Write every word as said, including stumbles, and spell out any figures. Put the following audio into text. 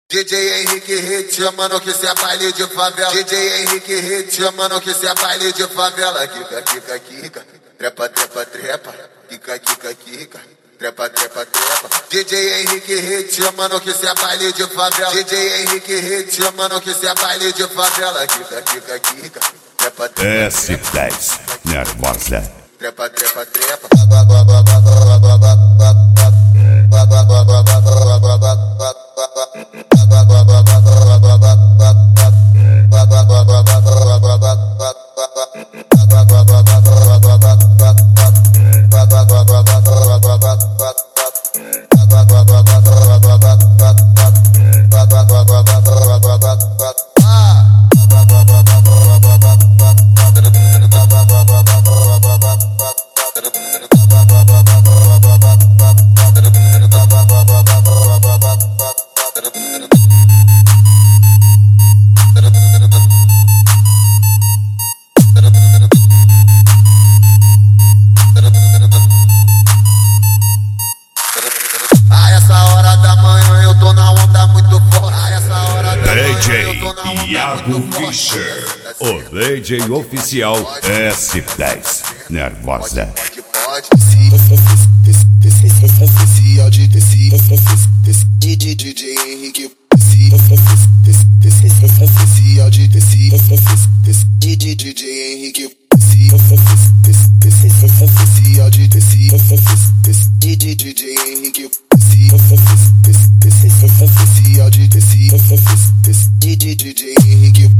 D J Henrique Hit, chamando que cê é baile de favela. D J Henrique Hit, chamando que cê é baile de favela. Kika, kika, kika, trepa, trepa, trepa. Kika, kika, kika, trepa, trepa, trepa. D J Henrique Hit, chamando que cê é baile de favela. D J Henrique Hit, chamando que cê é baile de favela. Kika, kika, kika, trepa, trepa. S dez, nervosa. Trepa, trepa, trepa. D J Iago Fischer, o D J oficial S dez, nervosa. Especial de tecido, D J Henrique. Especial de tecido, D J Henrique. Especial de tecido, D J Henrique. Especial de tecido, D J Henrique.